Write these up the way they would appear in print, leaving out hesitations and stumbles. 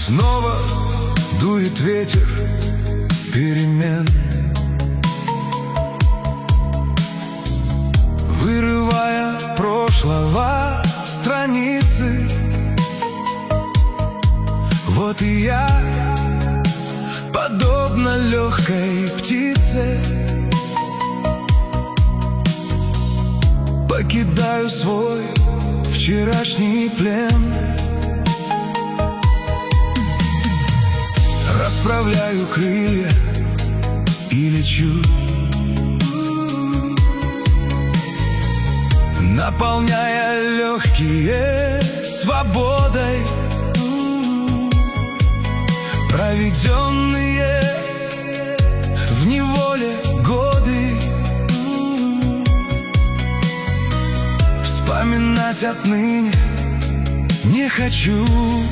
Снова дует ветер перемен, вырывая прошлого страницы. Вот и я, подобно легкой птице, покидаю свой вчерашний плен. Расправляю крылья и лечу, наполняя легкие свободой. Проведенные в неволе годы вспоминать отныне не хочу.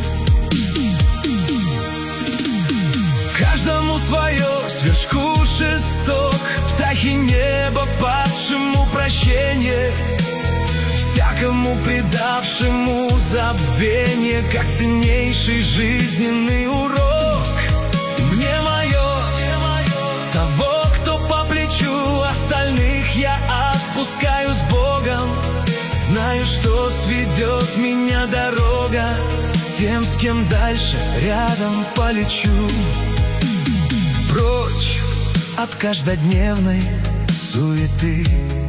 Каждому свое, сверчку шесток, птахи неба падшему прощение, всякому предавшему забвение, как ценнейший жизненный урок. Мне мое, того, кто по плечу, остальных я отпускаю с Богом. Знаю, что сведет меня дорога с тем, с кем дальше рядом полечу. Прочь от каждодневной суеты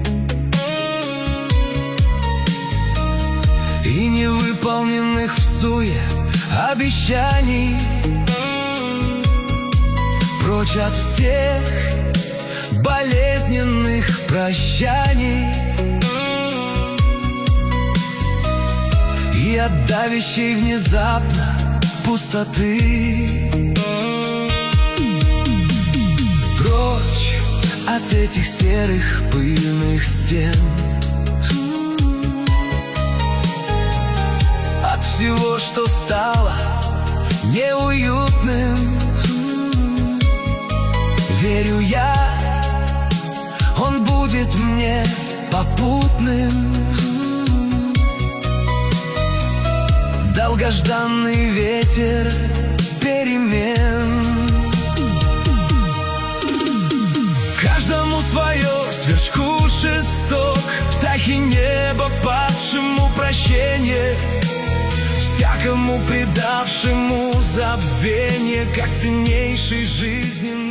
и невыполненных всуе обещаний. Прочь от всех болезненных прощаний и от давящей внезапно пустоты. Прочь от этих серых пыльных стен, от всего, что стало неуютным. Верю я, он будет мне попутным. Долгожданный ветер перемен. Каждому свое, сверчку шесток, птахи неба падшему прощение, всякому предавшему забвение, как ценнейший жизненный